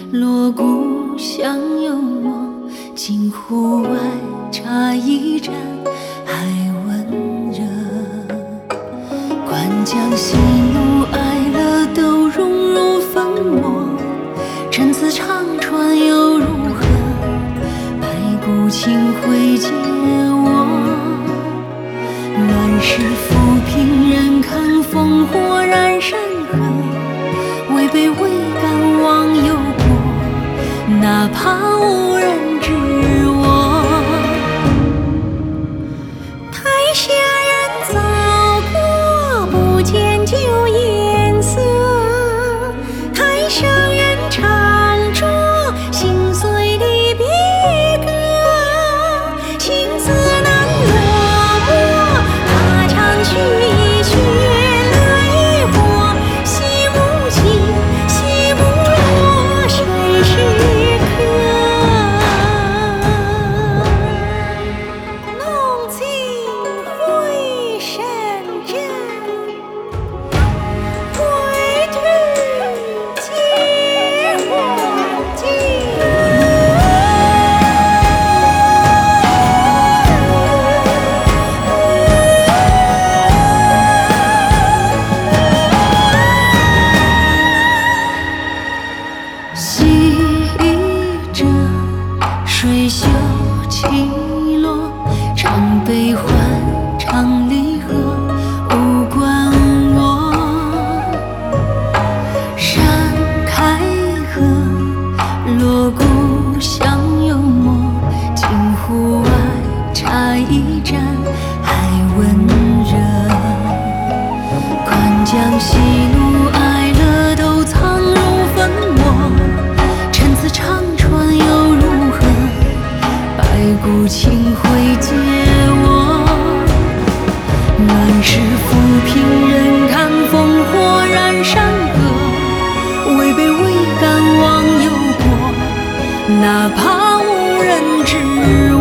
锣鼓响又默，镜湖外茶一盏，还温热。关将喜怒哀乐都融入粉墨，陈词唱穿又如何？白骨青灰皆我。乱世浮萍人看烽火燃山河，位卑未敢忘忧国，哪怕无人知我。 台下人早过，不见旧颜色；台上人唱着心碎离别歌。情字难落墨，他唱曲一曲，乐一活。戏不起，戏不落，谁是客？弄尽回声阵，归途皆还境。 细着水袖起落，唱悲欢，唱离合，无关我。山开合，锣鼓响又默，镜湖外茶一盏，还温热。宽将喜怒哀乐都藏入粉墨，陈词唱穿又如何？白骨青灰皆我。乱世浮萍人看烽火燃山河，位卑未敢忘忧国，哪怕无人知我。